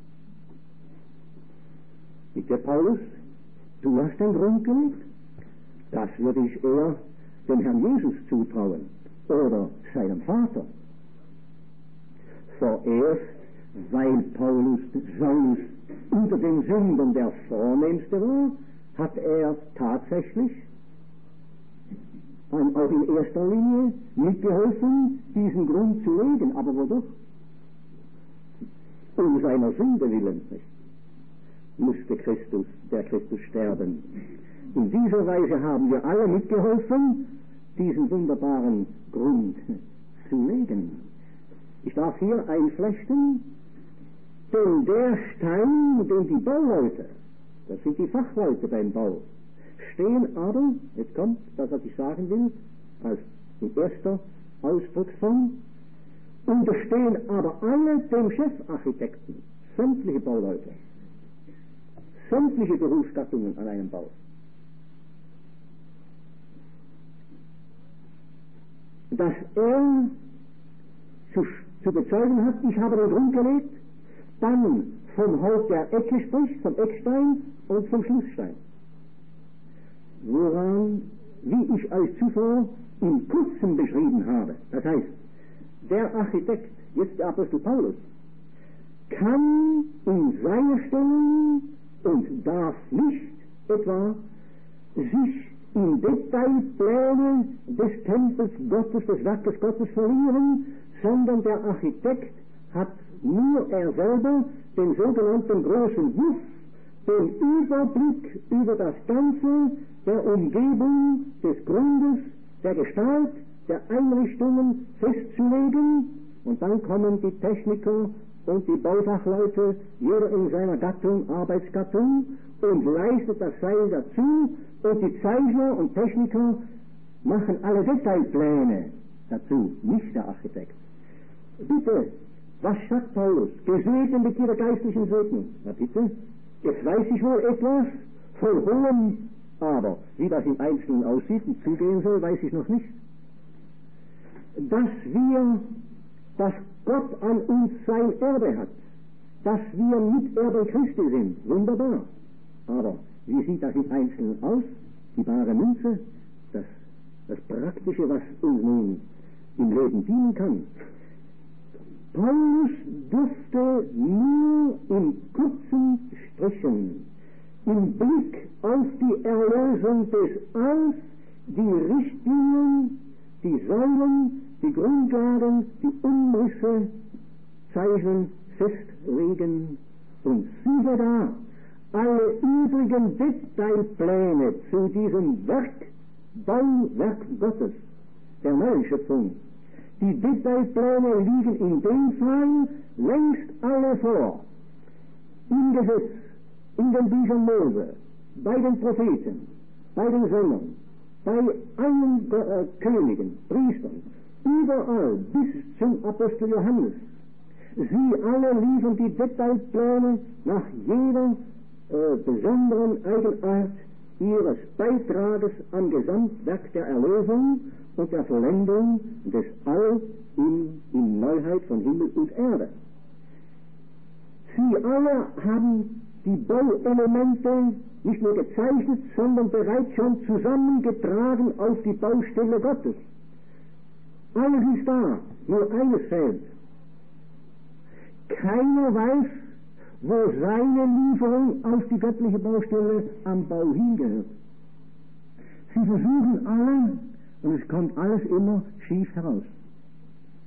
Nicht der Paulus, du hast den Grund gelegt? Das würde ich eher dem Herrn Jesus zutrauen oder seinem Vater. Vorerst, weil Paulus Saulus unter den Sündern der Vornehmste war, hat er tatsächlich auch in erster Linie mitgeholfen, diesen Grund zu legen. Aber wodurch? Um seiner Sünde willen musste Christus, der Christus sterben. In dieser Weise haben wir alle mitgeholfen, diesen wunderbaren Grund zu legen. Ich darf hier einflechten, denn der Stein, den die Bauleute, das sind die Fachleute beim Bau, stehen aber, jetzt kommt das, was ich sagen will, als in erster Ausdrucksform, unterstehen aber alle dem Chefarchitekten, sämtliche Bauleute, sämtliche Berufsgattungen an einem Bau. Dass er zu, zu bezeugen hat, ich habe den Grund gelegt, dann vom Haupt der Ecke spricht, vom Eckstein und vom Schlussstein. Woran, wie ich euch zuvor in Kurzem beschrieben habe, das heißt, der Architekt, jetzt der Apostel Paulus, kann in seiner Stellung und darf nicht etwa sich in Detailpläne des Tempels Gottes, des Werkes Gottes verlieren, sondern der Architekt hat nur er selber den sogenannten großen Wurf, den Überblick über das Ganze der Umgebung, des Grundes, der Gestalt, der Einrichtungen festzulegen, und dann kommen die Techniker und die Baufachleute, jeder in seiner Gattung, Arbeitsgattung, und leistet das Seil dazu, und die Zeichner und Techniker machen alle Detailpläne dazu, nicht der Architekt. Bitte, was sagt Paulus? Gesegnet mit ihrer geistlichen Segnung. Na bitte, jetzt weiß ich wohl etwas von hohem, aber wie das im Einzelnen aussieht und zugehen soll, weiß ich noch nicht. Dass wir, dass Gott an uns sein Erbe hat, dass wir Miterben Christi sind, wunderbar. Aber wie sieht das im Einzelnen aus? Die bare Münze, das, das Praktische, was uns nun im Leben dienen kann. Paulus durfte nur in kurzen Strichen, im Blick auf die Erlösung des Alls, die Richtlinien, die Säulen, die Grundlagen, die Umrisse zeichnen, festlegen, und siehe da, alle übrigen Detailpläne zu diesem Werk, Bauwerk Gottes, der neuen Schöpfung, die Detailpläne liegen in dem Fall längst alle vor. Im Gesetz, in den Büchern Mose, bei den Propheten, bei den Söldnern, bei allen äh, Königen, Priestern, überall bis zum Apostel Johannes. Sie alle liefern die Detailpläne nach jeder äh, besonderen Eigenart ihres Beitrages am Gesamtwerk der Erlösung und der Vollendung des All in, in Neuheit von Himmel und Erde. Sie alle haben die Bauelemente nicht nur gezeichnet, sondern bereits schon zusammengetragen auf die Baustelle Gottes. Alles ist da, nur eines fehlt. Keiner weiß, wo seine Lieferung auf die göttliche Baustelle am Bau hingehört. Sie versuchen alle, und es kommt alles immer schief heraus.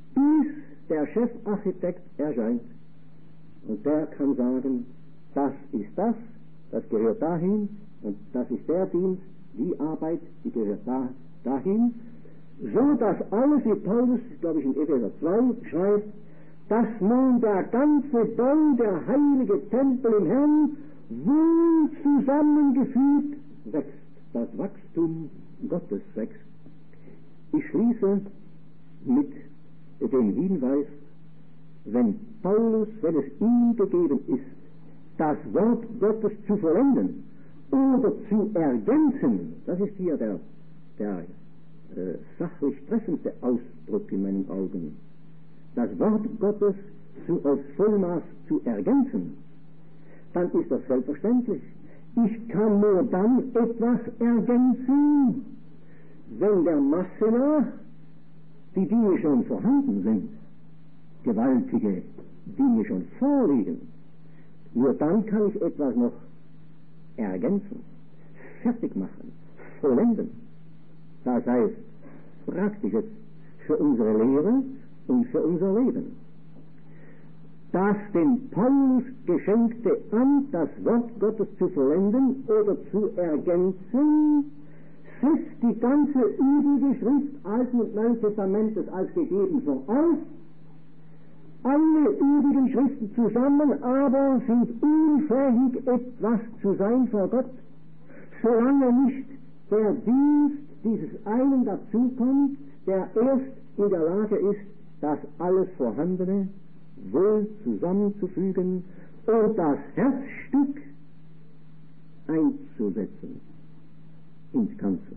bis der Chefarchitekt erscheint. Und der kann sagen, das ist das, das gehört dahin, und das ist der Dienst, die Arbeit, die gehört da, dahin, so dass alles, wie Paulus, glaube ich, in Epheser zwei schreibt, dass nun der ganze Bau, der heilige Tempel im Herrn, wohl zusammengefügt wächst, das Wachstum Gottes wächst. Ich schließe mit dem Hinweis, wenn Paulus, wenn es ihm gegeben ist, das Wort Gottes zu vollenden oder zu ergänzen, das ist hier der, der äh, sachlich treffendste Ausdruck in meinen Augen, das Wort Gottes zu, auf Vollmaß zu ergänzen, dann ist das selbstverständlich. Ich kann nur dann etwas ergänzen, wenn der Masse nach die Dinge schon vorhanden sind, gewaltige Dinge schon vorliegen. Nur dann kann ich etwas noch ergänzen, fertig machen, vollenden. Das heißt, Praktisches für unsere Lehre und für unser Leben. Das dem Paulus geschenkte Amt, das Wort Gottes zu vollenden oder zu ergänzen, setzt die ganze übrige Schrift Alten und Neuen Testamentes als gegeben voraus. Alle übrigen Schriften zusammen aber sind unfähig, etwas zu sein vor Gott, solange nicht der Dienst dieses einen dazukommt, der erst in der Lage ist, das alles Vorhandene wohl zusammenzufügen und das Herzstück einzusetzen ins Ganze.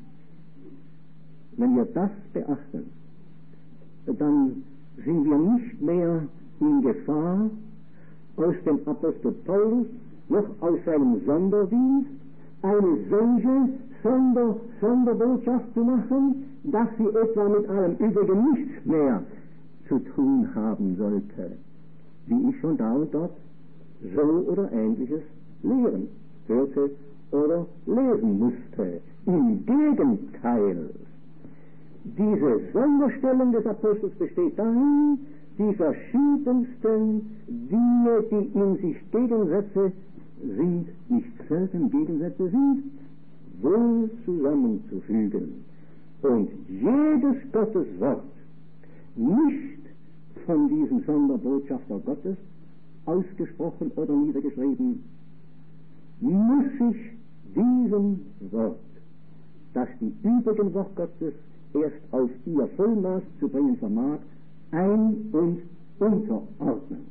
Wenn wir das beachten, dann sind wir nicht mehr in Gefahr, aus dem Apostel Paulus noch aus seinem Sonderdienst eine solche Sonder, Sonderbotschaft zu machen, dass sie etwa mit allem Übrigen nichts mehr zu tun haben sollte, wie ich schon da und dort so oder Ähnliches lehren hörte oder lesen musste. Im Gegenteil, diese Sonderstellung des Apostels besteht darin, die verschiedensten Dinge, die in sich Gegensätze sind, nicht selten Gegensätze sind, wohl zusammenzufügen. Und jedes Gotteswort, nicht von diesem Sonderbotschafter Gottes ausgesprochen oder niedergeschrieben, muss sich diesem Wort, das die übrigen Wort Gottes erst auf ihr Vollmaß zu bringen vermag, ein- und unterordnen.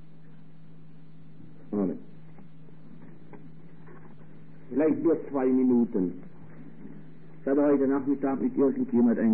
Amen. Vielleicht nur zwei Minuten. Ich habe heute Nachmittag mit irgendjemand ein